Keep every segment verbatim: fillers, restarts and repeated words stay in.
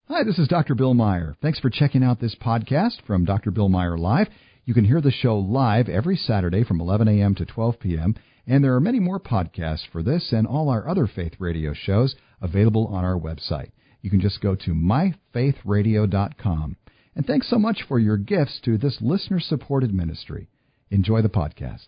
Hi, this is Doctor Bill Meyer. Thanks for checking out this podcast from Doctor Bill Meyer Live. You can hear the show live every Saturday from eleven a.m. to twelve p.m., and there are many more podcasts for this and all our other faith radio shows available on our website. You can just go to my faith radio dot com. And thanks so much for your gifts to this listener-supported ministry. Enjoy the podcast.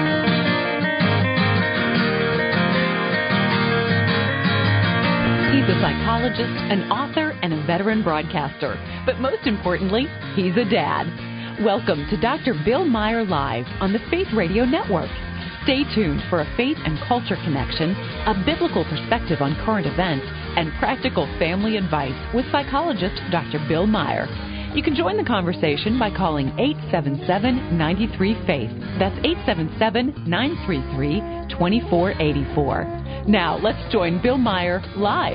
He's a psychologist, an author, and a veteran broadcaster. But most importantly, he's a dad. Welcome to Doctor Bill Meyer Live on the Faith Radio Network. Stay tuned for a faith and culture connection, a biblical perspective on current events, and practical family advice with psychologist Doctor Bill Meyer. You can join the conversation by calling eight seven seven, nine three, faith. That's eight seven seven, nine three three, two four eight four. Now, let's join Bill Meyer live.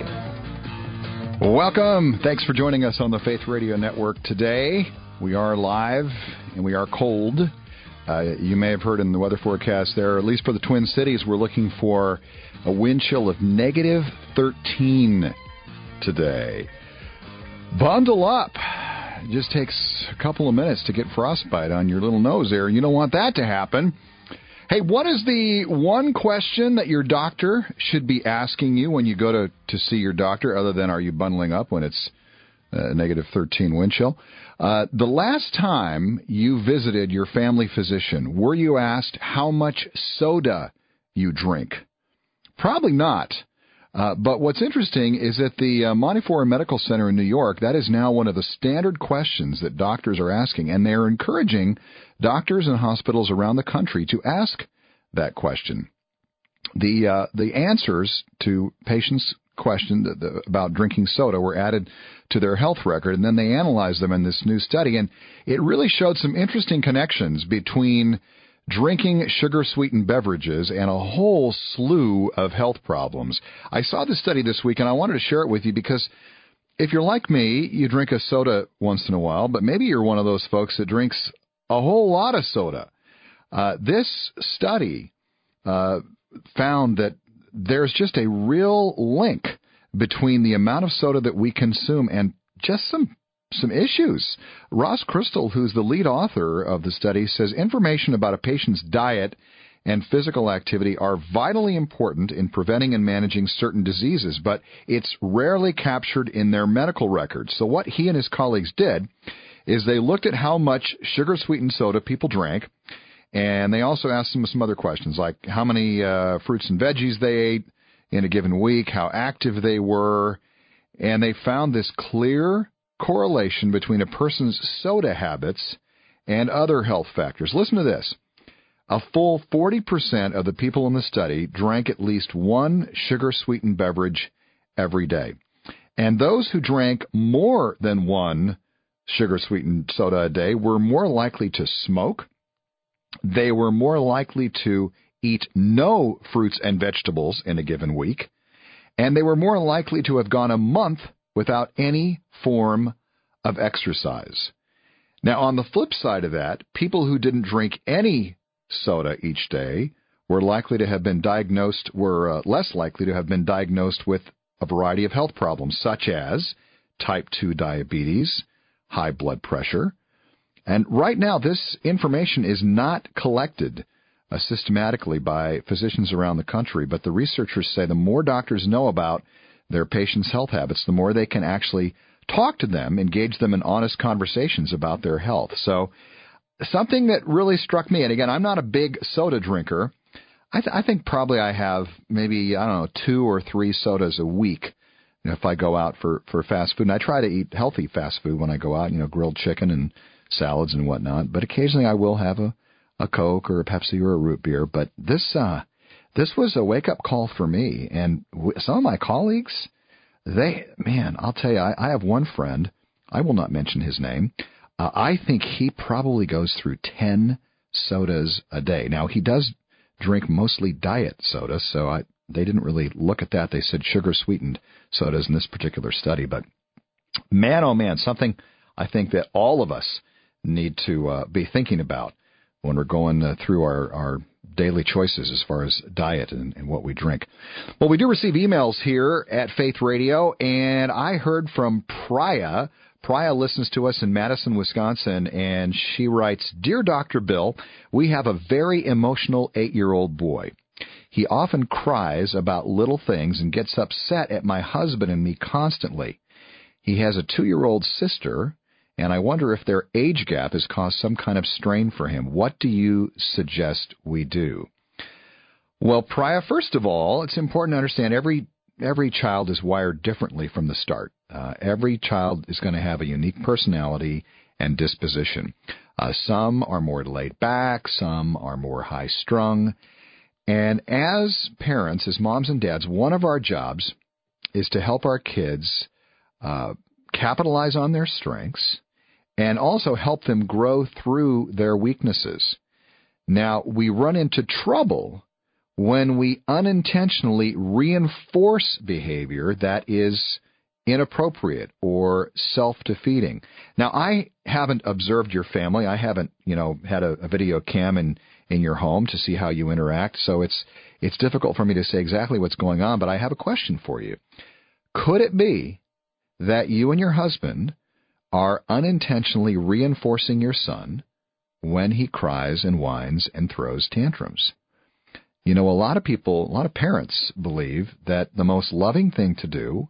Welcome. Thanks for joining us on the Faith Radio Network today. We are live, and we are cold. Uh, you may have heard in the weather forecast there, at least for the Twin Cities, we're looking for a wind chill of negative thirteen today. Bundle up. It just takes a couple of minutes to get frostbite on your little nose there. You don't want that to happen. Hey, what is the one question that your doctor should be asking you when you go to, to see your doctor, other than are you bundling up when it's uh, negative thirteen wind chill? Uh, the last time you visited your family physician, were you asked how much soda you drink? Probably not. Uh, but what's interesting is that the uh, Montefiore Medical Center in New York, that is now one of the standard questions that doctors are asking, and they're encouraging doctors and hospitals around the country to ask that question. The uh, the answers to patients' question the, the, about drinking soda were added to their health record, and then they analyzed them in this new study, and it really showed some interesting connections between drinking sugar-sweetened beverages and a whole slew of health problems. I saw this study this week, and I wanted to share it with you because if you're like me, you drink a soda once in a while, but maybe you're one of those folks that drinks a whole lot of soda. Uh, this study uh, found that there's just a real link between the amount of soda that we consume and just some Some issues. Ross Crystal, who's the lead author of the study, says information about a patient's diet and physical activity are vitally important in preventing and managing certain diseases, but it's rarely captured in their medical records. So what he and his colleagues did is they looked at how much sugar-sweetened soda people drank, and they also asked them some other questions, like how many uh, fruits and veggies they ate in a given week, how active they were, and they found this clear correlation between a person's soda habits and other health factors. Listen to this. A full forty percent of the people in the study drank at least one sugar-sweetened beverage every day. And those who drank more than one sugar-sweetened soda a day were more likely to smoke. They were more likely to eat no fruits and vegetables in a given week. And they were more likely to have gone a month without any form of exercise. Now, on the flip side of that, people who didn't drink any soda each day were likely to have been diagnosed, were uh, less likely to have been diagnosed with a variety of health problems, such as type two diabetes, high blood pressure. And right now, this information is not collected uh, systematically by physicians around the country, but the researchers say the more doctors know about their patients' health habits, the more they can actually talk to them, engage them in honest conversations about their health. So something that really struck me, and again, I'm not a big soda drinker. I, th- I think probably I have maybe, I don't know, two or three sodas a week if I go out for, for fast food. And I try to eat healthy fast food when I go out, you know, grilled chicken and salads and whatnot. But occasionally I will have a, a Coke or a Pepsi or a root beer. But this, uh, This was a wake-up call for me, and some of my colleagues, they, man, I'll tell you, I, I have one friend, I will not mention his name, uh, I think he probably goes through ten sodas a day. Now, he does drink mostly diet soda, so I, they didn't really look at that. They said sugar-sweetened sodas in this particular study, but man, oh man, something I think that all of us need to uh, be thinking about when we're going uh, through our, our daily choices as far as diet and, and what we drink. Well, we do receive emails here at Faith Radio, and I heard from Priya. Priya listens to us in Madison, Wisconsin, and she writes, Dear Doctor Bill, we have a very emotional eight-year-old boy. He often cries about little things and gets upset at my husband and me constantly. He has a two-year-old sister, and I wonder if their age gap has caused some kind of strain for him. What do you suggest we do? Well, Priya, first of all, it's important to understand every every child is wired differently from the start. Uh, every child is going to have a unique personality and disposition. Uh, some are more laid back, some are more high-strung. And as parents, as moms and dads, one of our jobs is to help our kids uh, capitalize on their strengths and also help them grow through their weaknesses. Now, we run into trouble when we unintentionally reinforce behavior that is inappropriate or self-defeating. Now, I haven't observed your family. I haven't, you know, had a, a video cam in, in your home to see how you interact, so it's it's difficult for me to say exactly what's going on, but I have a question for you. Could it be that you and your husband are unintentionally reinforcing your son when he cries and whines and throws tantrums? You know, a lot of people, a lot of parents believe that the most loving thing to do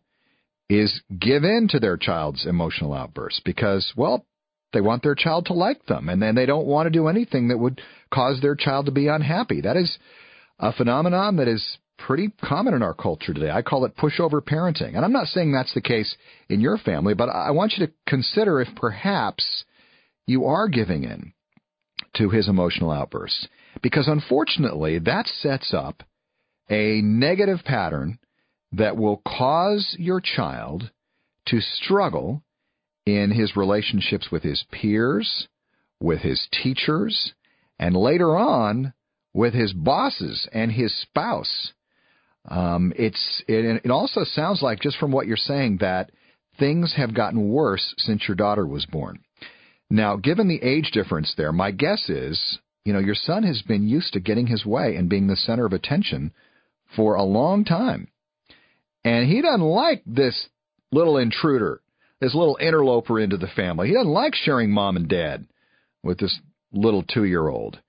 is give in to their child's emotional outbursts because, well, they want their child to like them, and then they don't want to do anything that would cause their child to be unhappy. That is a phenomenon that is pretty common in our culture today. I call it pushover parenting. And I'm not saying that's the case in your family, but I want you to consider if perhaps you are giving in to his emotional outbursts. Because unfortunately, that sets up a negative pattern that will cause your child to struggle in his relationships with his peers, with his teachers, and later on with his bosses and his spouse. Um, it's it, it also sounds like, just from what you're saying, that things have gotten worse since your daughter was born. Now, given the age difference there, my guess is, you know, your son has been used to getting his way and being the center of attention for a long time. And he doesn't like this little intruder, this little interloper into the family. He doesn't like sharing mom and dad with this little two-year-old.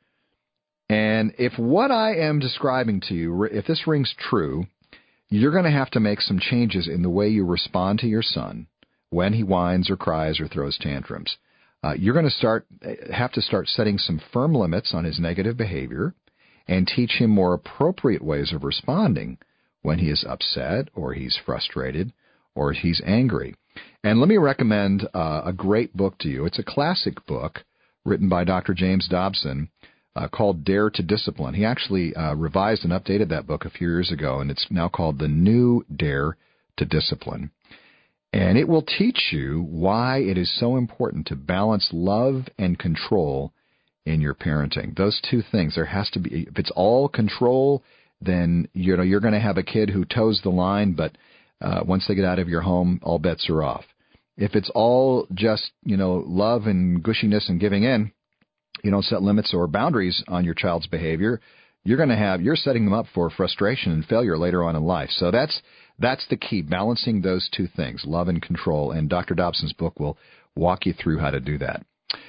And if what I am describing to you, if this rings true, you're going to have to make some changes in the way you respond to your son when he whines or cries or throws tantrums. Uh, you're going to start have to start setting some firm limits on his negative behavior and teach him more appropriate ways of responding when he is upset or he's frustrated or he's angry. And let me recommend uh, a great book to you. It's a classic book written by Doctor James Dobson uh, called Dare to Discipline. He actually uh, revised and updated that book a few years ago, and it's now called The New Dare to Discipline. And it will teach you why it is so important to balance love and control in your parenting. Those two things, there has to be, if it's all control, then you know you're going to have a kid who toes the line, but uh, once they get out of your home, all bets are off. If it's all just, you know, love and gushiness and giving in, you don't set limits or boundaries on your child's behavior, you're going to have, you're setting them up for frustration and failure later on in life. So that's that's the key, balancing those two things, love and control. And Doctor Dobson's book will walk you through how to do that.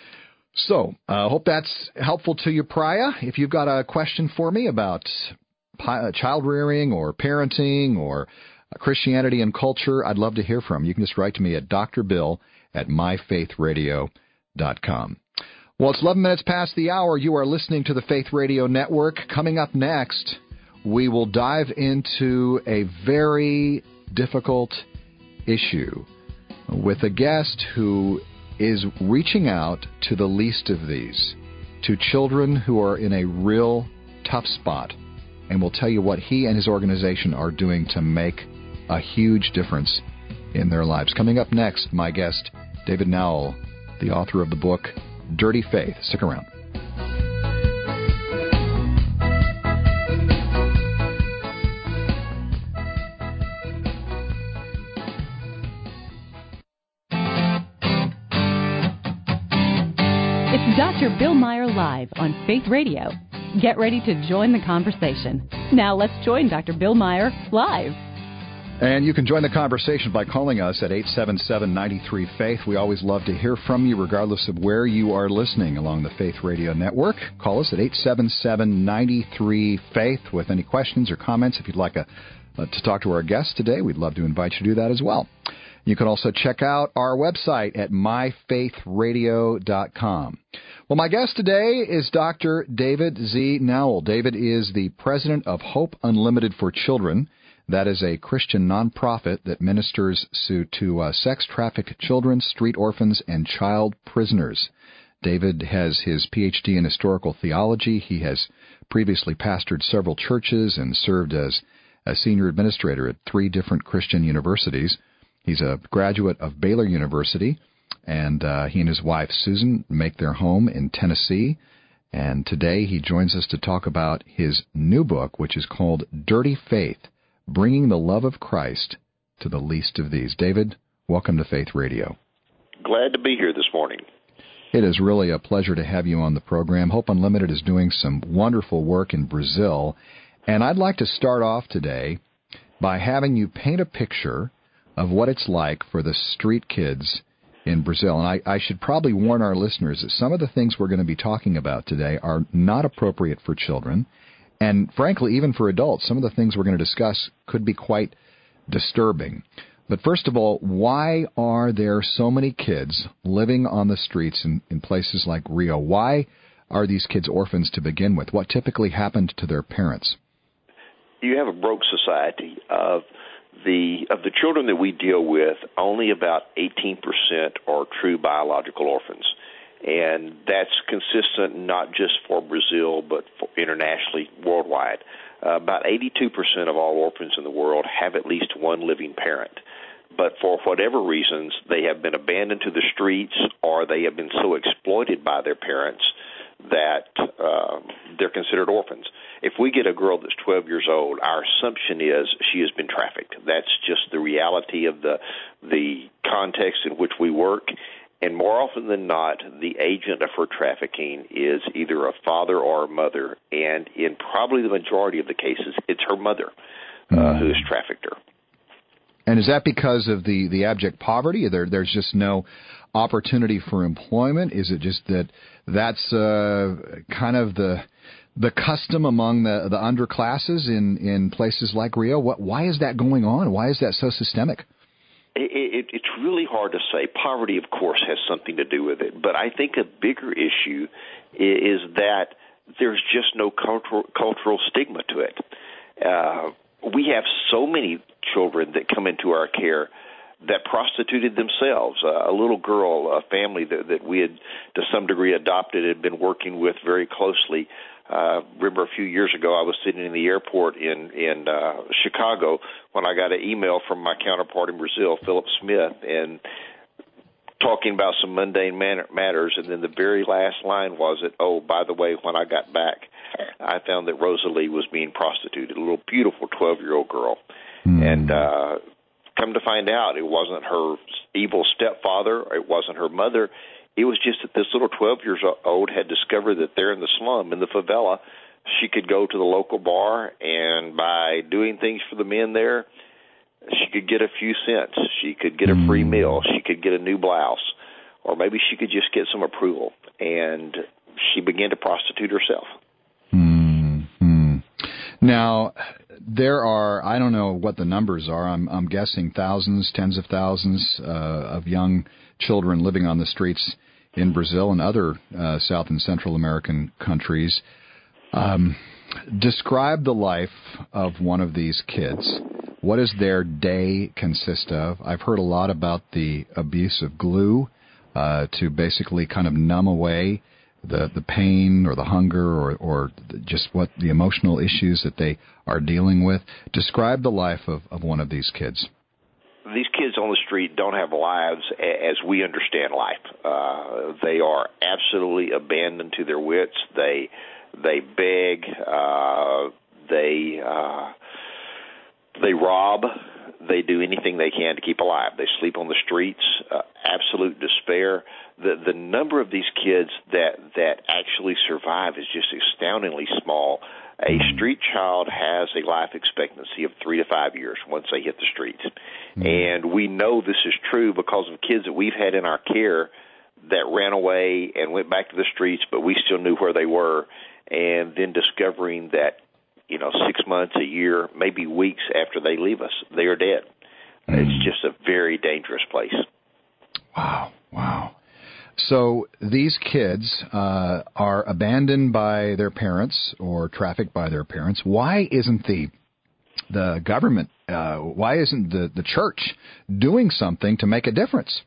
So I uh, hope that's helpful to you, Priya. If you've got a question for me about child rearing or parenting or Christianity and culture, I'd love to hear from you. You can just write to me at Doctor Bill at my faith radio dot com. Well, it's eleven minutes past the hour. You are listening to the Faith Radio Network. Coming up next, we will dive into a very difficult issue with a guest who is reaching out to the least of these, to children who are in a real tough spot, and will tell you what he and his organization are doing to make a huge difference in their lives. Coming up next, my guest, David Nowell, the author of the book Dirty Faith. Stick around. It's Doctor Bill Meyer Live on Faith Radio. Get ready to join the conversation. Now let's join Doctor Bill Meyer live. And you can join the conversation by calling us at eight seven seven, nine three, faith. We always love to hear from you, regardless of where you are listening along the Faith Radio Network. Call us at eight seven seven, nine three, faith with any questions or comments. If you'd like a, uh, to talk to our guest today, we'd love to invite you to do that as well. You can also check out our website at my faith radio dot com. Well, my guest today is Doctor David Z. Nowell. David is the president of Hope Unlimited for Children. That is a Christian nonprofit that ministers to, to uh, sex-trafficked children, street orphans, and child prisoners. David has his P H D in historical theology. He has previously pastored several churches and served as a senior administrator at three different Christian universities. He's a graduate of Baylor University, and uh, he and his wife, Susan, make their home in Tennessee. And today he joins us to talk about his new book, which is called Dirty Faith, Bringing the Love of Christ to the Least of These. David, welcome to Faith Radio. Glad to be here this morning. It is really a pleasure to have you on the program. Hope Unlimited is doing some wonderful work in Brazil, and I'd like to start off today by having you paint a picture of what it's like for the street kids in Brazil. And I, I should probably warn our listeners that some of the things we're going to be talking about today are not appropriate for children. And frankly, even for adults, some of the things we're going to discuss could be quite disturbing. But first of all, why are there so many kids living on the streets in, in places like Rio? Why are these kids orphans to begin with? What typically happened to their parents? You have a broke society. Of the of the children that we deal with, only about eighteen percent are true biological orphans. And that's consistent not just for Brazil, but for internationally, worldwide. Uh, about eighty-two percent of all orphans in the world have at least one living parent. But for whatever reasons, they have been abandoned to the streets, or they have been so exploited by their parents that uh, they're considered orphans. If we get a girl that's twelve years old, our assumption is she has been trafficked. That's just the reality of the the context in which we work. And more often than not, the agent of her trafficking is either a father or a mother, and in probably the majority of the cases, it's her mother uh, mm. who has trafficked her. And is that because of the, the abject poverty? There, there's just no opportunity for employment? Is it just that that's uh, kind of the the custom among the, the underclasses in, in places like Rio? What, why is that going on? Why is that so systemic? It, it, it's really hard to say. Poverty, of course, has something to do with it. But I think a bigger issue is that there's just no cultural, cultural stigma to it. Uh, we have so many children that come into our care that prostituted themselves. Uh, a little girl, a family that, that we had, to some degree, adopted, had been working with very closely. Uh, remember a few years ago, I was sitting in the airport in, in uh, Chicago when I got an email from my counterpart in Brazil, Philip Smith, and talking about some mundane man- matters. And then the very last line was that, oh, by the way, when I got back, I found that Rosalie was being prostituted, a little beautiful twelve-year-old girl. Mm. And uh, come to find out, it wasn't her evil stepfather, it wasn't her mother. It was just that this little twelve years old had discovered that there in the slum, in the favela, she could go to the local bar, and by doing things for the men there, she could get a few cents. She could get a free meal. She could get a new blouse. Or maybe she could just get some approval. And she began to prostitute herself. Mm-hmm. Now, there are, I don't know what the numbers are, I'm, I'm guessing thousands, tens of thousands uh, of young children living on the streets in Brazil and other uh, South and Central American countries. Um, describe the life of one of these kids. What does their day consist of? I've heard a lot about the abuse of glue uh, to basically kind of numb away the, the pain or the hunger or, or just what the emotional issues that they are dealing with. Describe the life of, of one of these kids. These kids on the street don't have lives as we understand life. Uh, they are absolutely abandoned to their wits. They they beg. Uh, they uh, they rob. They do anything they can to keep alive. They sleep on the streets. Uh, absolute despair. the the number of these kids that that actually survive is just astoundingly small. A street child has a life expectancy of three to five years once they hit the streets. Mm-hmm. And we know this is true because of kids that we've had in our care that ran away and went back to the streets, but we still knew where they were, and then discovering that, you know, six months, a year, maybe weeks after they leave us, they are dead. Mm-hmm. It's just a very dangerous place. Wow, wow. So these kids uh, are abandoned by their parents or trafficked by their parents. Why isn't the the government, uh, why isn't the, the church doing something to make a difference?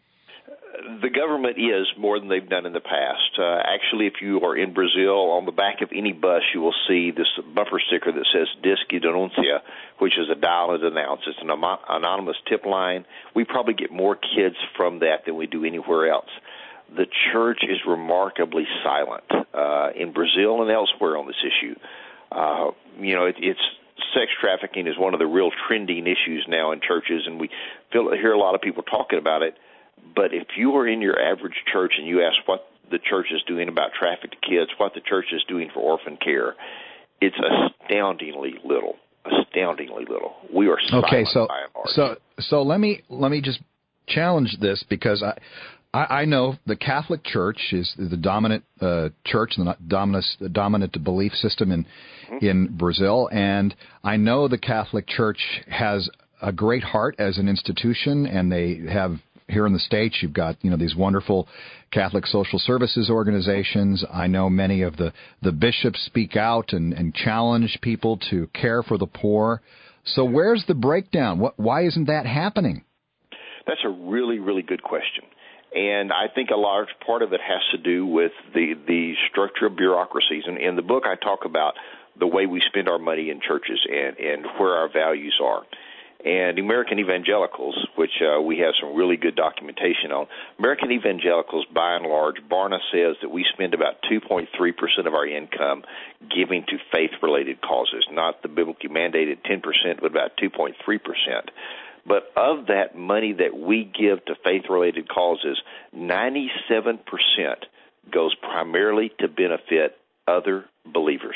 The government is more than they've done in the past. Uh, actually, if you are in Brazil, on the back of any bus, you will see this bumper sticker that says Disque Denuncia, which is a dial and announce. It's an anonymous tip line. We probably get more kids from that than we do anywhere else. The church is remarkably silent uh, in Brazil and elsewhere on this issue. Uh, you know, it, it's sex trafficking is one of the real trending issues now in churches, and we feel, hear a lot of people talking about it. But if you are in your average church and you ask what the church is doing about trafficked kids, what the church is doing for orphan care, it's astoundingly little. Astoundingly little. We are silent okay, so, by and large. So, so let me let me just challenge this because I. I know the Catholic Church is the dominant uh, church, the dominant, dominant belief system in mm-hmm. in Brazil, and I know the Catholic Church has a great heart as an institution, and they have here in the States. You've got you know these wonderful Catholic social services organizations. I know many of the, the bishops speak out and, and challenge people to care for the poor. So where's the breakdown? What, why isn't that happening? That's a really, really good question. And I think a large part of it has to do with the, the structure of bureaucracies. And in the book, I talk about the way we spend our money in churches and, and where our values are. And American evangelicals, which uh, we have some really good documentation on, American evangelicals, by and large, Barna says that we spend about two point three percent of our income giving to faith-related causes, not the biblically mandated ten percent, but about two point three percent. But of that money that we give to faith-related causes, ninety-seven percent goes primarily to benefit other believers.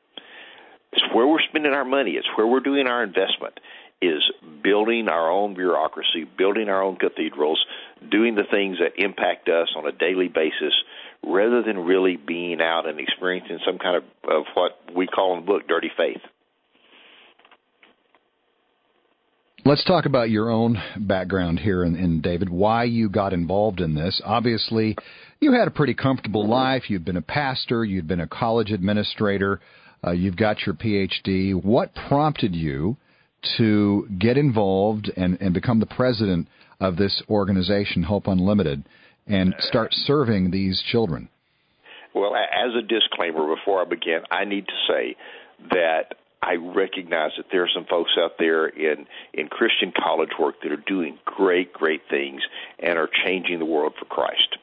It's where we're spending our money. It's where we're doing our investment, is building our own bureaucracy, building our own cathedrals, doing the things that impact us on a daily basis, rather than really being out and experiencing some kind of, of what we call in the book dirty faith. Let's talk about your own background here, in, in David, why you got involved in this. Obviously, you had a pretty comfortable life. You've been a pastor. You've been a college administrator. Uh, you've got your P H D. What prompted you to get involved and, and become the president of this organization, Hope Unlimited, and start serving these children? Well, as a disclaimer before I begin, I need to say that I recognize that there are some folks out there in, in Christian college work that are doing great, great things and are changing the world for Christ.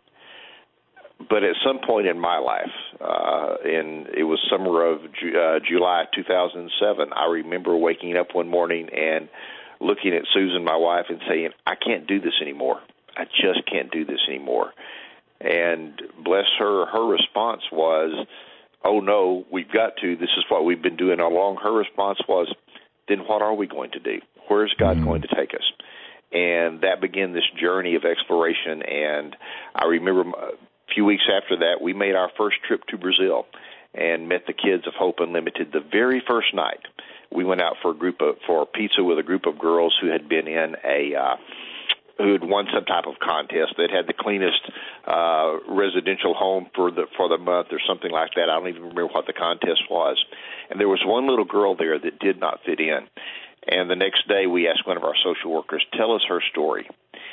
But at some point in my life, uh, in it was summer of Ju- uh, July two thousand seven, I remember waking up one morning and looking at Susan, my wife, and saying, I can't do this anymore. I just can't do this anymore. And bless her, her response was, oh, no, we've got to. This is what we've been doing all along. Her response was, then what are we going to do? Where is God mm-hmm. going to take us? And that began this journey of exploration. And I remember a few weeks after that, we made our first trip to Brazil and met the kids of Hope Unlimited the very first night. We went out for a group of, for pizza with a group of girls who had been in a uh, who had won some type of contest. They'd had the cleanest uh, residential home for the for the month or something like that. I don't even remember what the contest was. And there was one little girl there that did not fit in. And the next day we asked one of our social workers, tell us her story.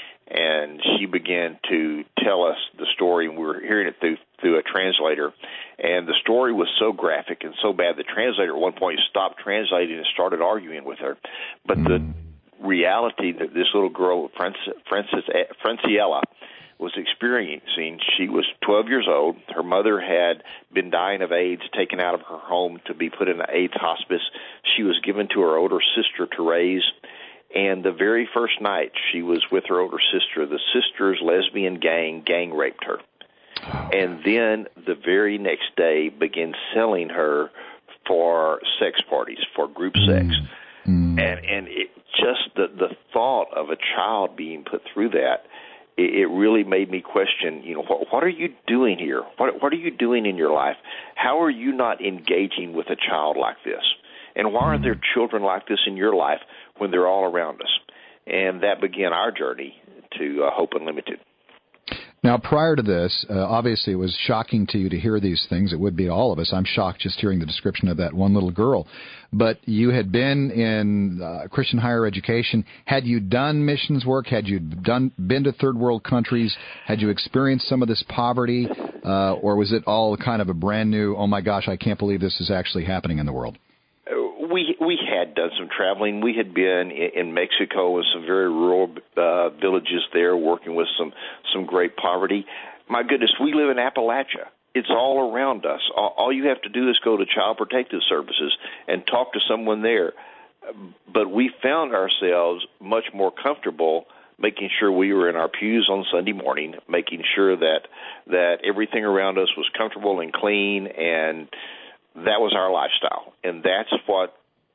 And she began to tell us the story, and we were hearing it through through a translator. And the story was so graphic and so bad, the translator at one point stopped translating and started arguing with her. But the reality that this little girl, Francis, Francis, Franciella, was experiencing, she was twelve years old. Her mother had been dying of AIDS, taken out of her home to be put in an AIDS hospice. She was given to her older sister to raise. And the very first night she was with her older sister, the sister's lesbian gang gang raped her. Oh. And then the very next day began selling her for sex parties, for group sex. Mm. And and it just the, the thought of a child being put through that, it, it really made me question, you know, what, what are you doing here? What, what are you doing in your life? How are you not engaging with a child like this? And why aren't there children like this in your life when they're all around us? And that began our journey to uh, Hope Unlimited. Now, prior to this, uh, obviously it was shocking to you to hear these things. It would be to all of us. I'm shocked just hearing the description of that one little girl. But you had been in uh, Christian higher education. Had you done missions work? Had you done been to third world countries? Had you experienced some of this poverty? Uh, or was it all kind of a brand new, oh, my gosh, I can't believe this is actually happening in the world? We we had done some traveling. We had been in Mexico with some very rural uh, villages there, working with some, some great poverty. My goodness, we live in Appalachia. It's all around us. All, all you have to do is go to Child Protective Services and talk to someone there. But we found ourselves much more comfortable making sure we were in our pews on Sunday morning, making sure that that everything around us was comfortable and clean, and that was our lifestyle, and that's what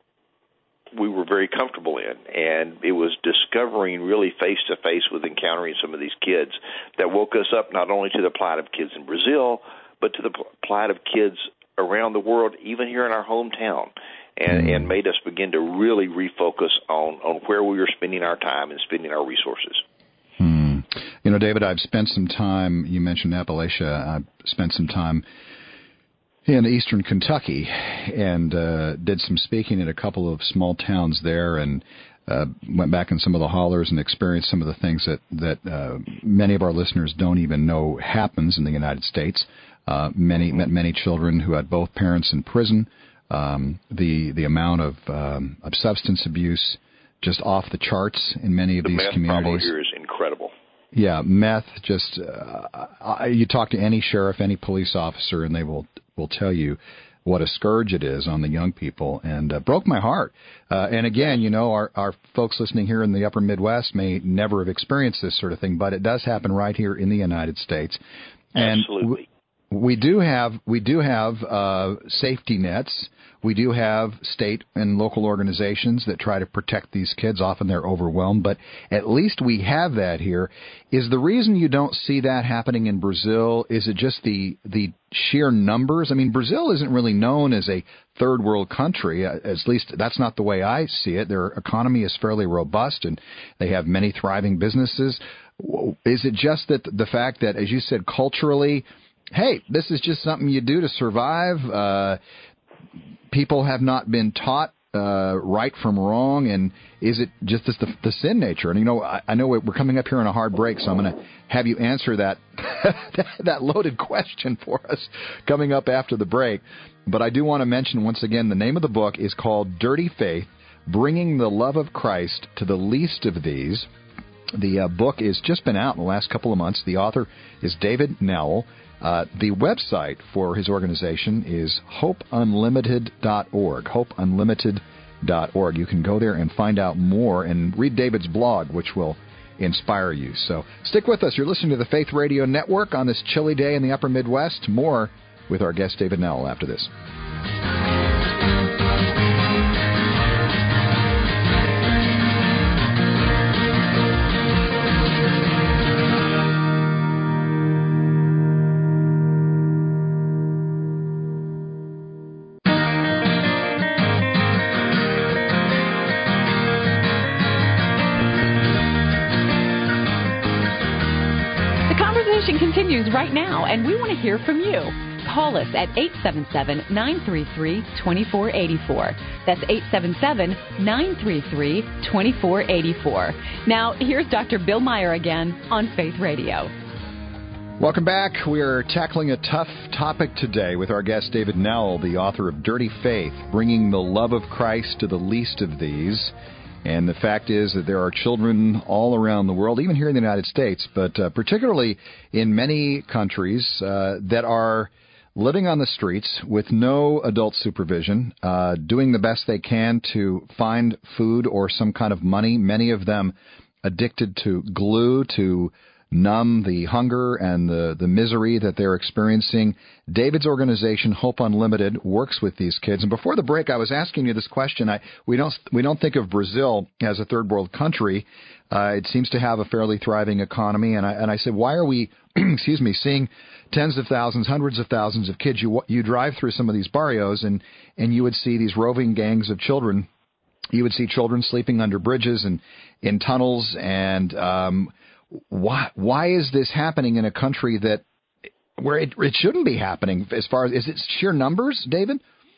we were very comfortable in. And it was discovering really face-to-face with encountering some of these kids that woke us up not only to the plight of kids in Brazil, but to the plight of kids around the world, even here in our hometown, and, and made us begin to really refocus on, on where we were spending our time and spending our resources. Hmm. You know, David, I've spent some time, you mentioned Appalachia, I've spent some time in eastern Kentucky, and uh, did some speaking at a couple of small towns there, and uh, went back in some of the hollers and experienced some of the things that, that uh, many of our listeners don't even know happens in the United States. Uh, many met many children who had both parents in prison. Um, the the amount of, um, of substance abuse just off the charts in many of the these meth communities. problem here is incredible. Yeah, meth. Just uh, you talk to any sheriff, any police officer, and they will will tell you what a scourge it is on the young people, and uh, broke my heart. Uh, and again, you know, our, our folks listening here in the upper Midwest may never have experienced this sort of thing, but it does happen right here in the United States. And Absolutely. We, we do have we do have uh, safety nets. We do have state and local organizations that try to protect these kids. Often they're overwhelmed, but at least we have that here. Is the reason you don't see that happening in Brazil, is it just the the sheer numbers? I mean, Brazil isn't really known as a third world country. At least that's not the way I see it. Their economy is fairly robust, and they have many thriving businesses. Is it just that the fact that, as you said, culturally, hey, this is just something you do to survive? Uh, people have not been taught uh, right from wrong, and is it just the, the sin nature? And, you know, I, I know we're coming up here on a hard break, so I'm going to have you answer that that loaded question for us coming up after the break. But I do want to mention once again, the name of the book is called Dirty Faith, Bringing the Love of Christ to the Least of These. The uh, book has just been out in the last couple of months. The author is David Nowell. Uh, the website for his organization is hope unlimited dot org, hope unlimited dot org. You can go there and find out more and read David's blog, which will inspire you. So stick with us. You're listening to the Faith Radio Network on this chilly day in the upper Midwest. More with our guest, David Nowell, after this. Continues right now, and we want to hear from you. Call us at eight seven seven, nine three three, two four eight four. That's eight seven seven, nine three three, two four eight four. Now, here's Doctor Bill Meyer again on Faith Radio. Welcome back. We are tackling a tough topic today with our guest, David Nowell, the author of Dirty Faith, Bringing the Love of Christ to the Least of These. And the fact is that there are children all around the world, even here in the United States, but uh, particularly in many countries uh, that are living on the streets with no adult supervision, uh, doing the best they can to find food or some kind of money, many of them addicted to glue to numb the hunger and the, the misery that they're experiencing. David's organization, Hope Unlimited, works with these kids. And before the break, I was asking you this question. I, we don't we don't think of Brazil as a third world country. Uh, it seems to have a fairly thriving economy. And I and I said, why are we, excuse me, seeing tens of thousands, hundreds of thousands of kids? You you drive through some of these barrios, and and you would see these roving gangs of children. You would see children sleeping under bridges and in tunnels and um, Why why is this happening in a country that where it, it shouldn't be happening? As far as is it sheer numbers, David?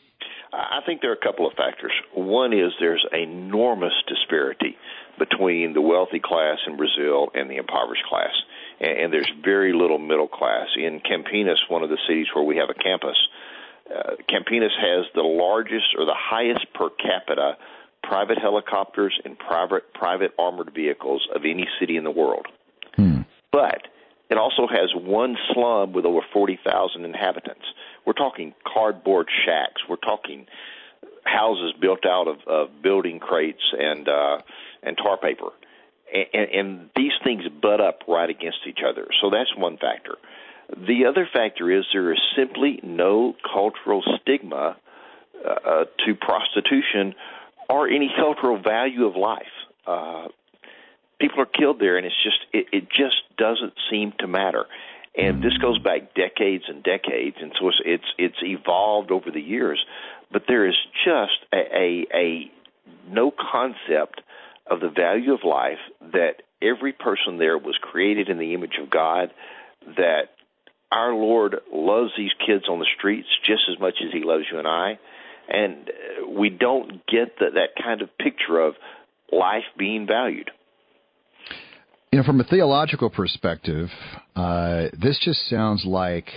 I think there are a couple of factors. One is there's enormous disparity between the wealthy class in Brazil and the impoverished class, and, and there's very little middle class. In Campinas, one of the cities where we have a campus, uh, Campinas has the largest or the highest per capita private helicopters and private private armored vehicles of any city in the world. Hmm. But it also has one slum with over forty thousand inhabitants. We're talking cardboard shacks. We're talking houses built out of, of building crates and uh, and tar paper. And, and these things butt up right against each other. So that's one factor. The other factor is there is simply no cultural stigma uh, to prostitution or any cultural value of life. Uh, people are killed there, and it's just it, it just doesn't seem to matter. And this goes back decades and decades, and so it's it's, it's evolved over the years. But there is just a, a, a no concept of the value of life, that every person there was created in the image of God, that our Lord loves these kids on the streets just as much as he loves you and I. And we don't get the, that kind of picture of life being valued. You know, from a theological perspective, uh, this just sounds like,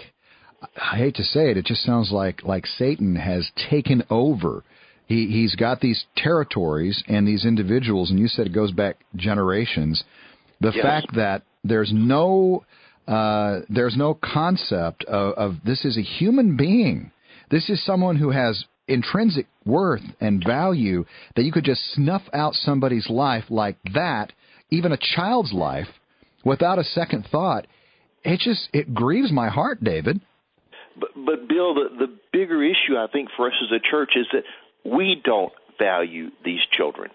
I hate to say it, it just sounds like, like Satan has taken over. He, he's got these territories and these individuals, and you said it goes back generations. The Yes. fact that there's no uh, there's no concept of, of this is a human being. This is someone who has intrinsic worth and value, that you could just snuff out somebody's life like that, even a child's life, without a second thought. It just, it grieves my heart, David. But, but Bill, the, the bigger issue, I think, for us as a church is that we don't value these children.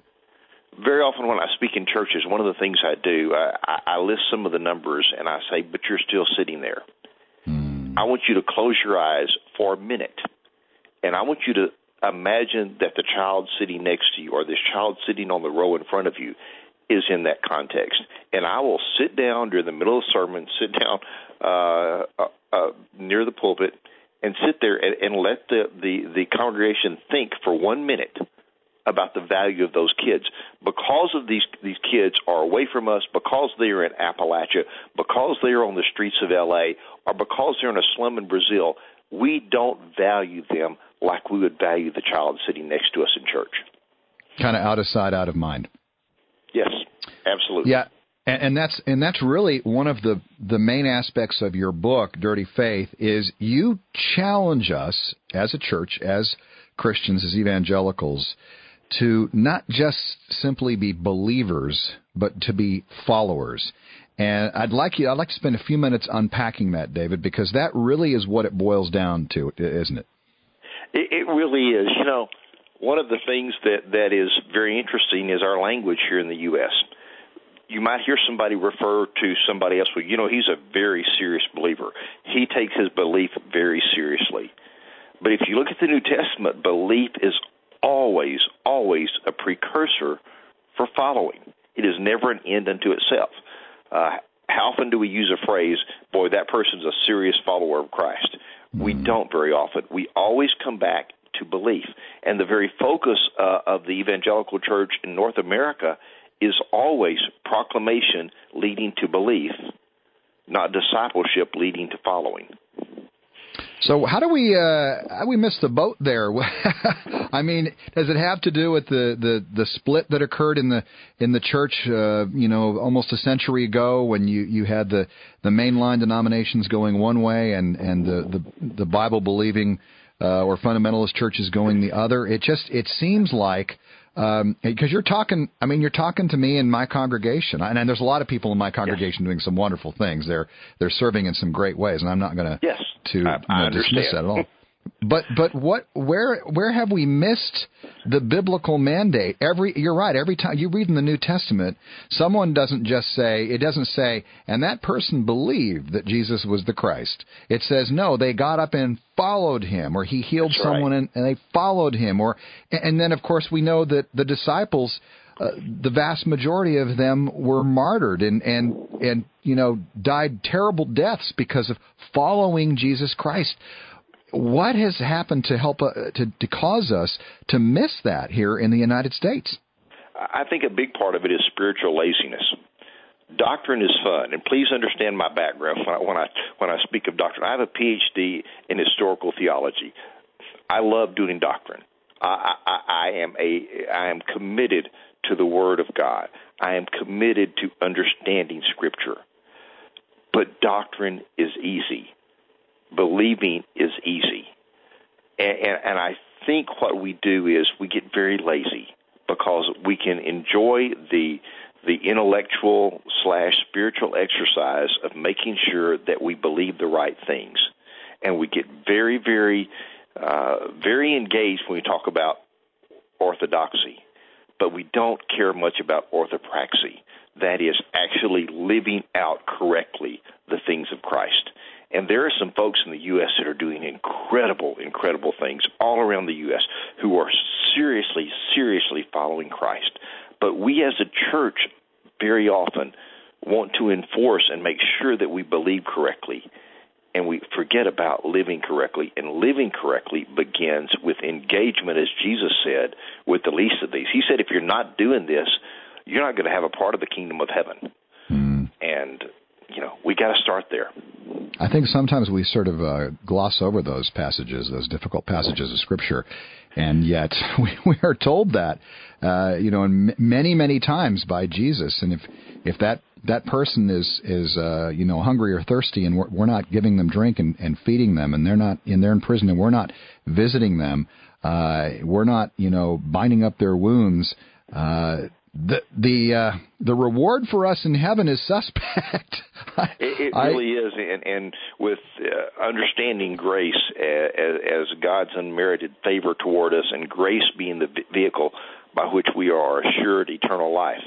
Very often when I speak in churches, one of the things I do, I, I list some of the numbers, and I say, but you're still sitting there. Mm. I want you to close your eyes for a minute, and I want you to imagine that the child sitting next to you, or this child sitting on the row in front of you, is in that context. And I will sit down during the middle of the sermon, sit down uh, uh, uh, near the pulpit, and sit there and, and let the, the, the congregation think for one minute about the value of those kids. Because of these these kids are away from us, because they are in Appalachia, because they are on the streets of L A, or because they're in a slum in Brazil, we don't value them like we would value the child sitting next to us in church. Kind of out of sight, out of mind. Yes, absolutely. Yeah, and, and that's and that's really one of the, the main aspects of your book, Dirty Faith, is you challenge us as a church, as Christians, as evangelicals, to not just simply be believers, but to be followers. And I'd like you, I'd like to spend a few minutes unpacking that, David, because that really is what it boils down to, isn't it? It, it really is. You know, one of the things that, that is very interesting is our language here in the U S You might hear somebody refer to somebody else, well, you know, he's a very serious believer. He takes his belief very seriously. But if you look at the New Testament, belief is always, always a precursor for following. It is never an end unto itself. Uh, how often do we use a phrase, boy, that person's a serious follower of Christ? Mm. We don't very often. We always come back to belief. And the very focus uh, of the evangelical church in North America is always proclamation leading to belief, not discipleship leading to following. So how do we uh, how do we miss the boat there? I mean, does it have to do with the, the, the split that occurred in the in the church, uh, you know, almost a century ago, when you, you had the, the mainline denominations going one way and and the the, the Bible believing uh, or fundamentalist churches going the other? It just it seems like. Um, because you're talking, I mean, you're talking to me in my congregation, and, and there's a lot of people in my congregation yes. doing some wonderful things. They're they're serving in some great ways, and I'm not going yes. to you know, dismiss that at all. But but what where where have we missed the biblical mandate? Every you're right. Every time you read in the New Testament, someone doesn't just say it doesn't say, and that person believed that Jesus was the Christ. It says no, they got up and followed him, or he healed That's someone right. and, and they followed him, or and then of course we know that the disciples, uh, the vast majority of them were martyred and and and you know died terrible deaths because of following Jesus Christ. What has happened to help uh, to, to cause us to miss that here in the United States? I think a big part of it is spiritual laziness. Doctrine is fun, and please understand my background when I, when I when I speak of doctrine. I have a P H D in historical theology. I love doing doctrine. I, I, I am a I am committed to the Word of God. I am committed to understanding Scripture. But doctrine is easy. Believing is easy. And, and, and I think what we do is we get very lazy because we can enjoy the the intellectual slash spiritual exercise of making sure that we believe the right things. And we get very, very, uh, very engaged when we talk about orthodoxy. But we don't care much about orthopraxy. That is actually living out correctly the things of Christ. And there are some folks in the U S that are doing incredible, incredible things all around the U S who are seriously, seriously following Christ. But we as a church very often want to enforce and make sure that we believe correctly, and we forget about living correctly. And living correctly begins with engagement, as Jesus said, with the least of these. He said, if you're not doing this, you're not going to have a part of the kingdom of heaven. Mm. And, you know, we got to start there. I think sometimes we sort of uh, gloss over those passages, those difficult passages of Scripture, and yet we, we are told that, uh, you know, m- many, many times by Jesus. And if if that, that person is is uh, you know hungry or thirsty, and we're, we're not giving them drink and, and feeding them, and they're not and they're in prison, and we're not visiting them, uh, we're not you know binding up their wounds. Uh, The the uh, the reward for us in heaven is suspect. I, it, it really I, is, and, and with uh, understanding grace as, as God's unmerited favor toward us, and grace being the vehicle by which we are assured eternal life.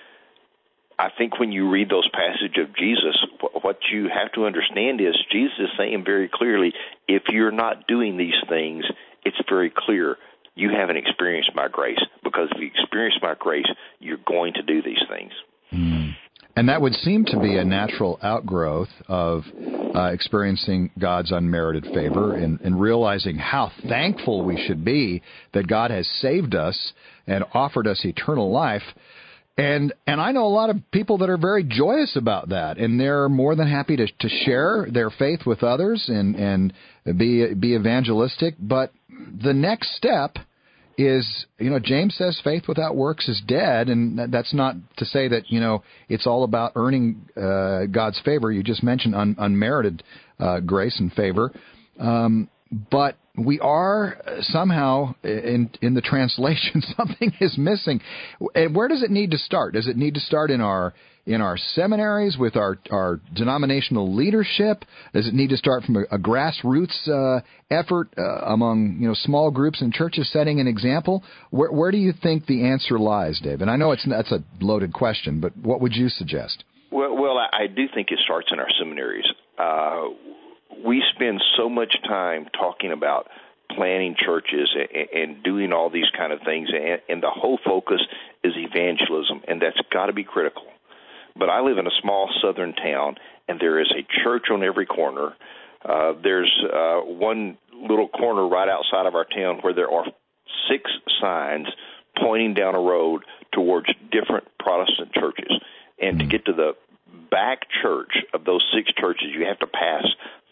I think when you read those passages of Jesus, what you have to understand is Jesus is saying very clearly, if you're not doing these things, it's very clear you haven't experienced my grace, because if you experience my grace, you're going to do these things. Mm. And that would seem to be a natural outgrowth of uh, experiencing God's unmerited favor and, and realizing how thankful we should be that God has saved us and offered us eternal life. And and I know a lot of people that are very joyous about that, and they're more than happy to, to share their faith with others and, and be be evangelistic. But the next step is, you know, James says faith without works is dead, and that's not to say that, you know, it's all about earning uh, God's favor. You just mentioned un, unmerited uh, grace and favor. Um, but we are somehow, in in the translation, something is missing. And where does it need to start? Does it need to start in our in our seminaries with our, our denominational leadership? Does it need to start from a, a grassroots uh, effort uh, among you know small groups and churches setting an example? Where, where do you think the answer lies, Dave? And I know it's that's a loaded question, but what would you suggest? Well, well, I do think it starts in our seminaries. Uh, we spend so much time talking about planning churches and, and doing all these kind of things, and, and the whole focus is evangelism, and that's got to be critical. But I live in a small southern town, and there is a church on every corner. Uh, there's uh, one little corner right outside of our town where there are six signs pointing down a road towards different Protestant churches. And to get to the back church of those six churches, you have to pass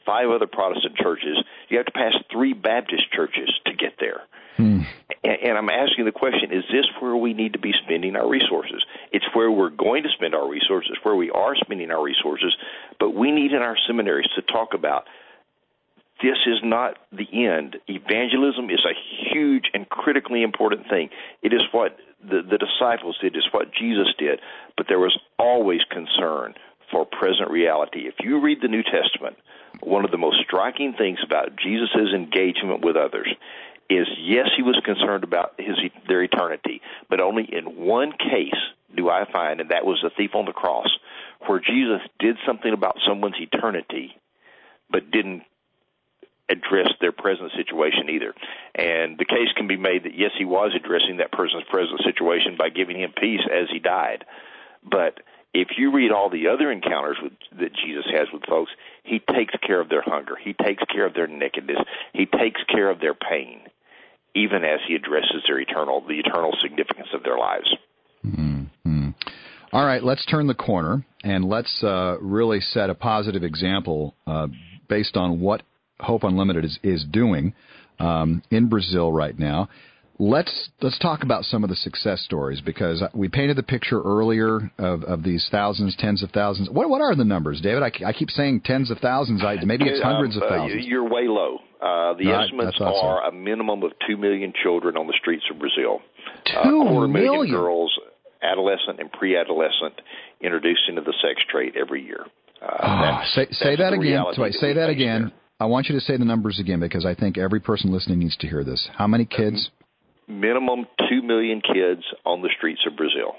five other Protestant churches. You have to pass three Baptist churches to get there. Hmm. And, and I'm asking the question, is this where we need to be spending our resources? It's where we're going to spend our resources, where we are spending our resources, but we need in our seminaries to talk about this is not the end. Evangelism is a huge and critically important thing. It is what the, the disciples did. It's what Jesus did. But there was always concern for present reality. If you read the New Testament, one of the most striking things about Jesus' engagement with others is, yes, he was concerned about his their eternity, but only in one case do I find, and that was the thief on the cross, where Jesus did something about someone's eternity, but didn't address their present situation either. And the case can be made that, yes, he was addressing that person's present situation by giving him peace as he died. But if you read all the other encounters with, that Jesus has with folks, he takes care of their hunger. He takes care of their nakedness. He takes care of their pain, even as he addresses their eternal, the eternal significance of their lives. Mm-hmm. All right, let's turn the corner, and let's uh, really set a positive example uh, based on what Hope Unlimited is, is doing um, in Brazil right now. Let's let's talk about some of the success stories, because we painted the picture earlier of, of these thousands, tens of thousands. What what are the numbers, David? I, I keep saying tens of thousands. I, maybe it's hundreds um, of thousands. Uh, you're way low. Uh, the no, estimates I, I are so. a minimum of two million children on the streets of Brazil. Two uh, quarter million million girls, adolescent and pre-adolescent, introduced into the sex trade every year. Uh, oh, that's, say that's say that again. That Wait, say that again. There. I want you to say the numbers again, because I think every person listening needs to hear this. How many kids? Minimum two million kids on the streets of Brazil.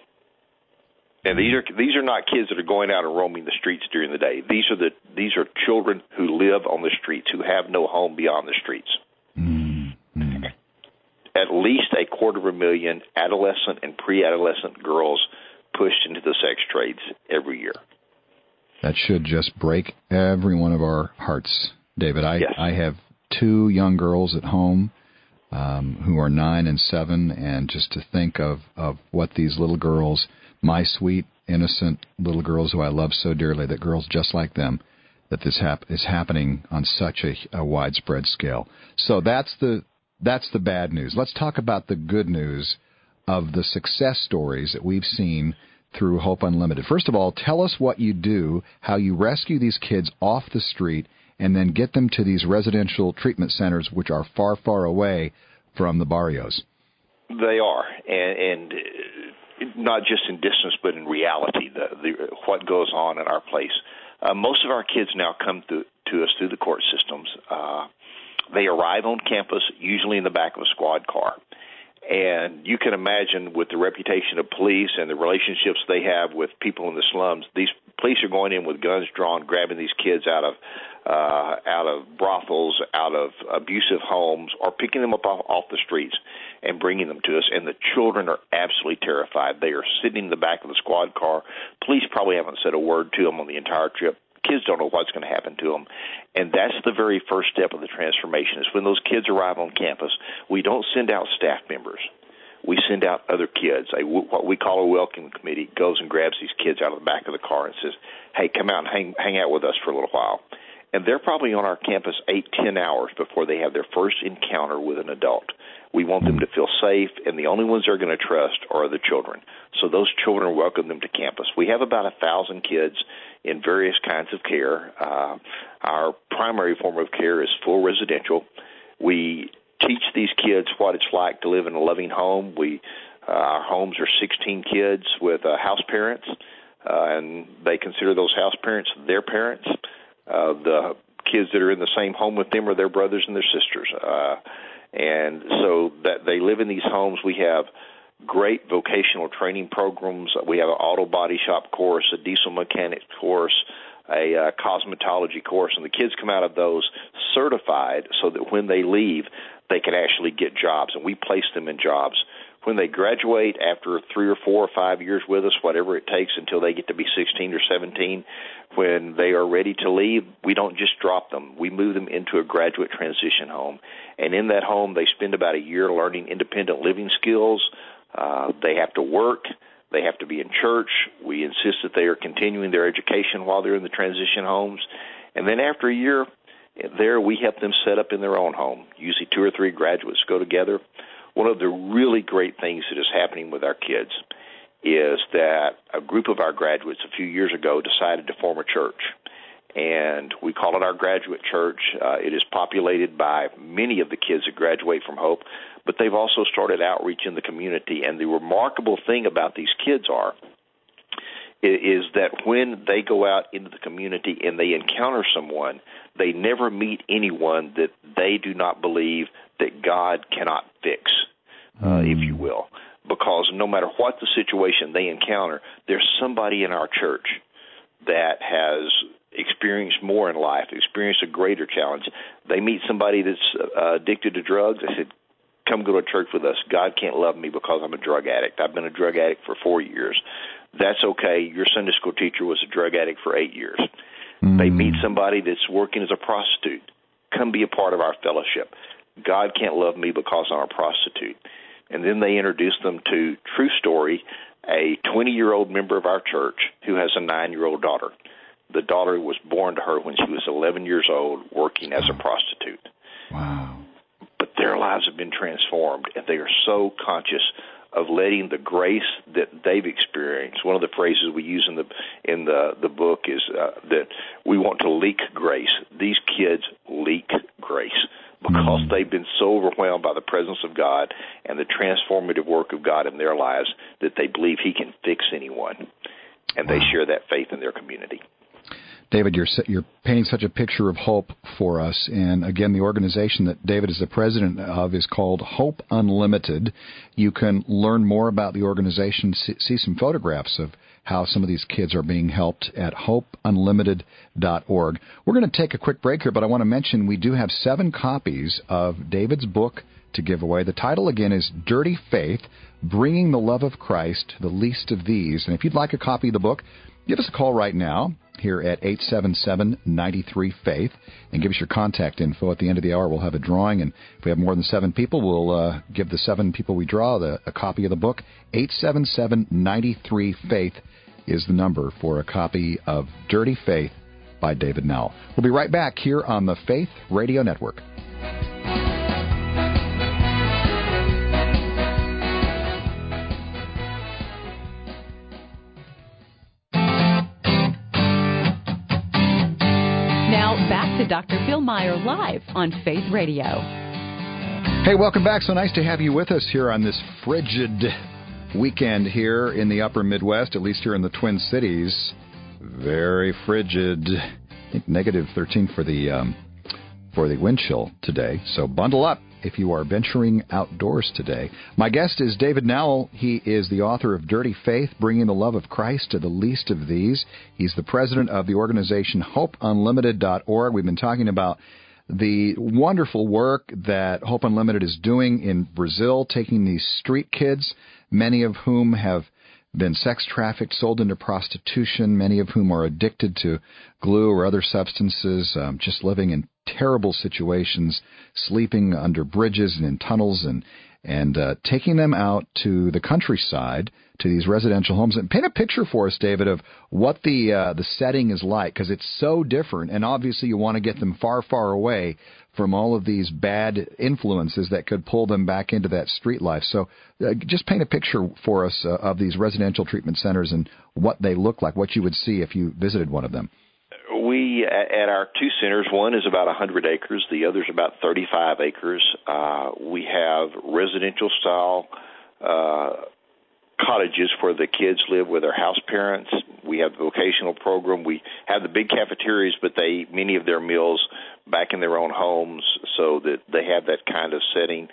And these are these are not kids that are going out and roaming the streets during the day. These are the these are children who live on the streets, who have no home beyond the streets. Mm-hmm. At least a quarter of a million adolescent and pre-adolescent girls pushed into the sex trades every year. That should just break every one of our hearts, David. I, yes. I have two young girls at home um, who are nine and seven, and just to think of, of what these little girls, my sweet, innocent little girls who I love so dearly, that girls just like them, that this hap- is happening on such a, a widespread scale. So that's the that's the bad news. Let's talk about the good news of the success stories that we've seen through Hope Unlimited. First of all, tell us what you do, how you rescue these kids off the street and then get them to these residential treatment centers, which are far, far away from the barrios. They are, and, and not just in distance, but in reality, the, the, what goes on in our place. Uh, most of our kids now come to, to us through the court systems. Uh, they arrive on campus, usually in the back of a squad car. And you can imagine, with the reputation of police and the relationships they have with people in the slums, these police are going in with guns drawn, grabbing these kids out of uh, out of brothels, out of abusive homes, or picking them up off, off the streets and bringing them to us. And the children are absolutely terrified. They are sitting in the back of the squad car. Police probably haven't said a word to them on the entire trip. Kids don't know what's going to happen to them. And that's the very first step of the transformation, is when those kids arrive on campus, we don't send out staff members. We send out other kids. A, what we call a welcome committee goes and grabs these kids out of the back of the car and says, hey, come out and hang, hang out with us for a little while. And they're probably on our campus eight, ten hours before they have their first encounter with an adult. We want them to feel safe, and the only ones they're going to trust are the children. So those children welcome them to campus. We have about a thousand kids in various kinds of care. Uh, our primary form of care is full residential. We teach these kids what it's like to live in a loving home. We uh, our homes are sixteen kids with uh, house parents, uh, and they consider those house parents their parents. Uh, the kids that are in the same home with them are their brothers and their sisters. Uh, and so that they live in these homes. We have great vocational training programs. We have an auto body shop course, a diesel mechanics course, a uh, cosmetology course, and the kids come out of those certified so that when they leave, they can actually get jobs, and we place them in jobs. When they graduate after three or four or five years with us, whatever it takes until they get to be sixteen or seventeen, when they are ready to leave, we don't just drop them. We move them into a graduate transition home. And in that home, they spend about a year learning independent living skills. Uh, they have to work. They have to be in church. We insist that they are continuing their education while they're in the transition homes. And then after a year, There we help them set up in their own home. Usually two or three graduates go together. One of the really great things that is happening with our kids is that a group of our graduates a few years ago decided to form a church. And we call it our graduate church. Uh, it is populated by many of the kids that graduate from Hope, but they've also started outreach in the community. And the remarkable thing about these kids are is that when they go out into the community and they encounter someone, they never meet anyone that they do not believe that God cannot fix, uh, mm. if you will. Because no matter what the situation they encounter, there's somebody in our church that has experienced more in life, experienced a greater challenge. They meet somebody that's uh, addicted to drugs. They said, come go to church with us. God can't love me because I'm a drug addict. I've been a drug addict for four years. That's okay. Your Sunday school teacher was a drug addict for eight years. Mm. They meet somebody that's working as a prostitute. Come be a part of our fellowship. God can't love me because I'm a prostitute. And then they introduce them to True Story, a twenty-year-old member of our church who has a nine-year-old daughter. The daughter was born to her when she was eleven years old, working as a prostitute. Wow. But their lives have been transformed, and they are so conscious of letting the grace that they've experienced. One of the phrases we use in the in the, the book is uh, that we want to leak grace. These kids leak grace because mm. they've been so overwhelmed by the presence of God and the transformative work of God in their lives that they believe He can fix anyone, and wow. they share that faith in their community. David, you're you're painting such a picture of hope for us. And again, the organization that David is the president of is called Hope Unlimited. You can learn more about the organization, see some photographs of how some of these kids are being helped at hope unlimited dot org. We're going to take a quick break here, but I want to mention we do have seven copies of David's book to give away. The title, again, is Dirty Faith, Bringing the Love of Christ to the Least of These. And if you'd like a copy of the book, give us a call right now here at eight seven seven, nine three, faith and give us your contact info. At the end of the hour, we'll have a drawing, and if we have more than seven people, we'll uh, give the seven people we draw the, a copy of the book. eight seven seven, nine three, faith is the number for a copy of Dirty Faith by David Nowell. We'll be right back here on the Faith Radio Network. Back to Doctor Bill Meyer live on Faith Radio. Hey, welcome back. So nice to have you with us here on this frigid weekend here in the upper Midwest, at least here in the Twin Cities. Very frigid. I think negative thirteen for the um, for the wind chill today. So bundle up if you are venturing outdoors today. My guest is David Nowell. He is the author of Dirty Faith, Bringing the Love of Christ to the Least of These. He's the president of the organization hope unlimited dot org. We've been talking about the wonderful work that Hope Unlimited is doing in Brazil, taking these street kids, many of whom have been sex trafficked, sold into prostitution, many of whom are addicted to glue or other substances, um, just living in terrible situations, sleeping under bridges and in tunnels, and and uh, taking them out to the countryside, to these residential homes. And paint a picture for us, David, of what the uh, the setting is like, because it's so different, and obviously you want to get them far, far away from all of these bad influences that could pull them back into that street life. So uh, just paint a picture for us uh, of these residential treatment centers and what they look like, what you would see if you visited one of them. We, at our two centers, one is about one hundred acres, the other is about thirty-five acres. Uh, we have residential-style uh, cottages where the kids live with their house parents. We have the vocational program. We have the big cafeterias, but they many of their meals back in their own homes so that they have that kind of setting.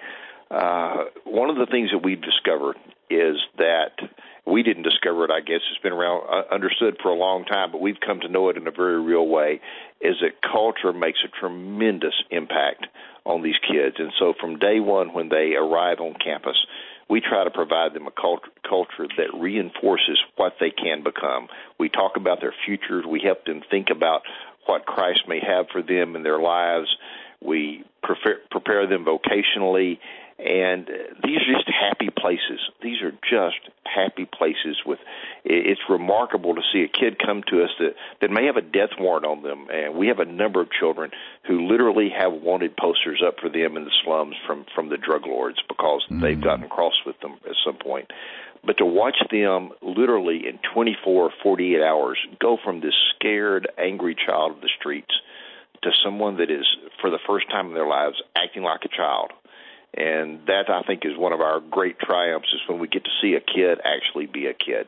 Uh, one of the things that we've discovered is that we didn't discover it, I guess. It's been around, uh, understood for a long time, but we've come to know it in a very real way, is that culture makes a tremendous impact on these kids. And so from day one when they arrive on campus, we try to provide them a cult- culture that reinforces what they can become. We talk about their futures. We help them think about what Christ may have for them in their lives. We prefer, prepare them vocationally, And these are just happy places. These are just happy places. With it's remarkable to see a kid come to us that, that may have a death warrant on them. And we have a number of children who literally have wanted posters up for them in the slums from, from the drug lords because mm-hmm. they've gotten cross with them at some point. But to watch them literally in twenty-four, forty-eight hours go from this scared, angry child of the streets to someone that is, for the first time in their lives, acting like a child. And that, I think, is one of our great triumphs, is when we get to see a kid actually be a kid.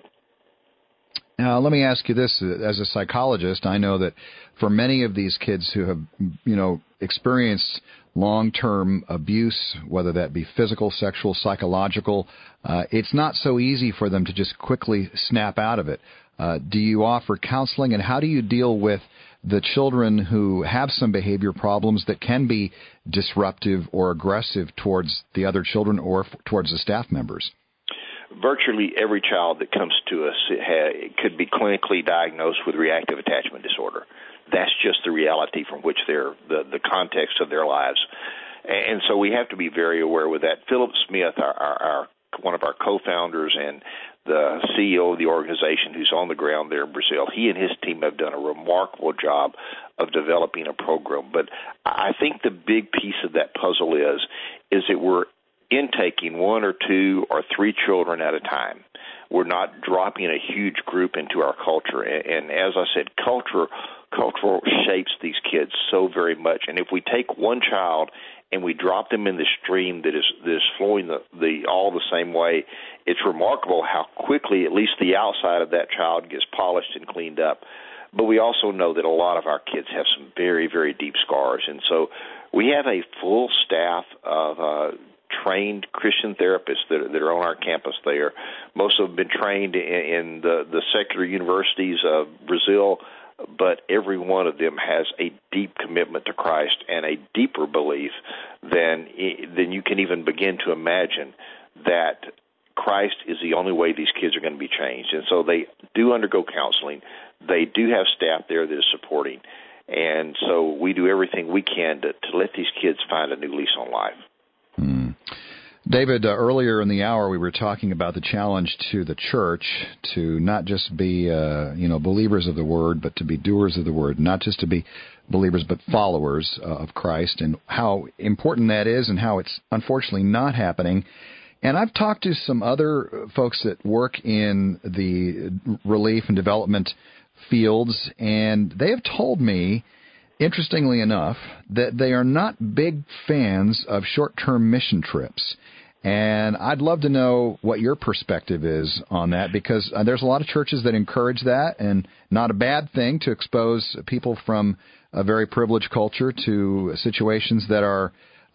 Now, let me ask you this. As a psychologist, I know that for many of these kids who have, you know, experienced long-term abuse, whether that be physical, sexual, psychological, uh, it's not so easy for them to just quickly snap out of it. Uh, do you offer counseling, and how do you deal with the children who have some behavior problems that can be disruptive or aggressive towards the other children or f- towards the staff members? Virtually every child that comes to us it ha- it could be clinically diagnosed with reactive attachment disorder. That's just the reality from which they're, the, the context of their lives. And so we have to be very aware with that. Philip Smith, our, our, our one of our co-founders and the C E O of the organization who's on the ground there in Brazil, he and his team have done a remarkable job of developing a program. But I think the big piece of that puzzle is, is that we're intaking one or two or three children at a time. We're not dropping a huge group into our culture. And, and as I said, culture, culture shapes these kids so very much. And if we take one child and we drop them in the stream that is, that is flowing the, the all the same way, it's remarkable how quickly at least the outside of that child gets polished and cleaned up. But we also know that a lot of our kids have some very, very deep scars. And so we have a full staff of uh, trained Christian therapists that, that are on our campus there. Most of them have been trained in, in the, the secular universities of Brazil, but every one of them has a deep commitment to Christ and a deeper belief than than you can even begin to imagine, that Christ is the only way these kids are going to be changed. And so they do undergo counseling. They do have staff there that is supporting. And so we do everything we can to, to let these kids find a new lease on life. Hmm. David, uh, earlier in the hour we were talking about the challenge to the church to not just be, uh, you know, believers of the Word, but to be doers of the Word, not just to be believers but followers uh, of Christ, and how important that is and how it's unfortunately not happening. And I've talked to some other folks that work in the relief and development fields, and they have told me, interestingly enough, that they are not big fans of short-term mission trips. And I'd love to know what your perspective is on that, because uh, there's a lot of churches that encourage that, and not a bad thing to expose people from a very privileged culture to situations that are,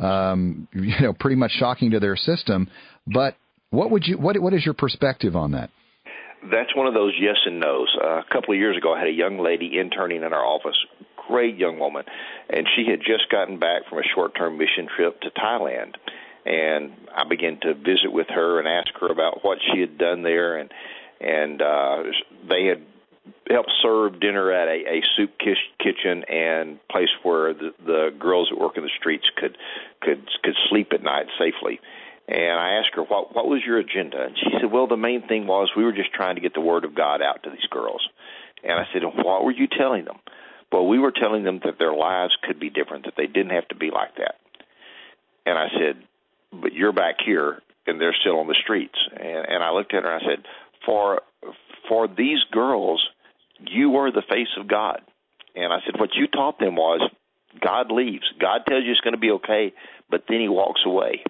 um, you know, pretty much shocking to their system. But what would you? What what is your perspective on that? That's one of those yes and no's. Uh, a couple of years ago, I had a young lady interning in our office, great young woman, and she had just gotten back from a short-term mission trip to Thailand. And I began to visit with her and ask her about what she had done there, and and uh, they had helped serve dinner at a, a soup kitchen and place where the, the girls that work in the streets could could could sleep at night safely. And I asked her, what what was your agenda? And she said, well, the main thing was we were just trying to get the word of God out to these girls. And I said, what were you telling them? Well, we were telling them that their lives could be different, that they didn't have to be like that. And I said, but you're back here, and they're still on the streets. And, and I looked at her and I said, for for these girls, you are the face of God. And I said, what you taught them was God leaves. God tells you it's going to be okay, but then he walks away.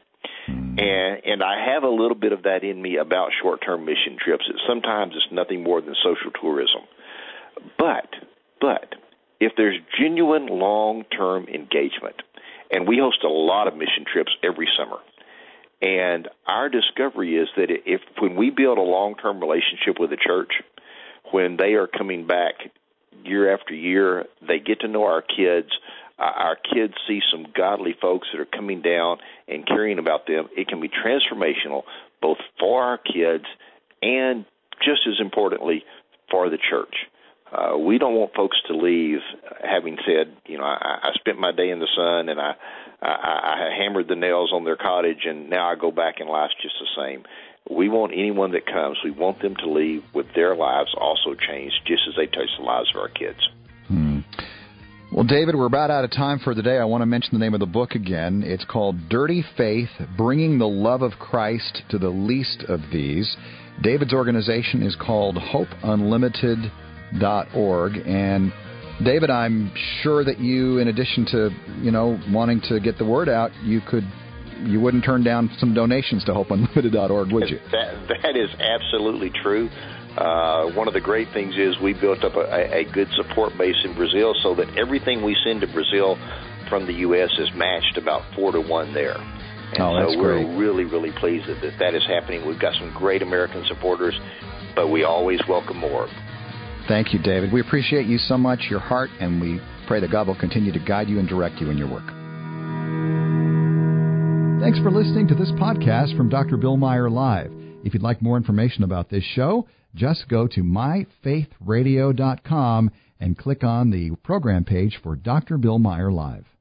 And and I have a little bit of that in me about short-term mission trips. It, sometimes it's nothing more than social tourism. But, but if there's genuine long-term engagement, and we host a lot of mission trips every summer, and our discovery is that if when we build a long-term relationship with the church, when they are coming back year after year, they get to know our kids. Uh, our kids see some godly folks that are coming down and caring about them. It can be transformational both for our kids and, just as importantly, for the church. Uh, we don't want folks to leave having said, you know, I, I spent my day in the sun and I, I, I hammered the nails on their cottage and now I go back and life's just the same. We want anyone that comes, we want them to leave with their lives also changed, just as they touch the lives of our kids. Hmm. Well, David, we're about out of time for the day. I want to mention the name of the book again. It's called Dirty Faith, Bringing the Love of Christ to the Least of These. David's organization is called hope unlimited dot org. And, David, I'm sure that you, in addition to, you know, wanting to get the word out, you could you wouldn't turn down some donations to hope unlimited dot org, would you? That, that is absolutely true. Uh, one of the great things is we built up a, a good support base in Brazil so that everything we send to Brazil from the U S is matched about four to one there. And oh, that's so we're great. really, really pleased that, that that is happening. We've got some great American supporters, but we always welcome more. Thank you, David. We appreciate you so much, your heart, and we pray that God will continue to guide you and direct you in your work. Thanks for listening to this podcast from Doctor Bill Meyer Live. If you'd like more information about this show, just go to my faith radio dot com and click on the program page for Doctor Bill Meyer Live.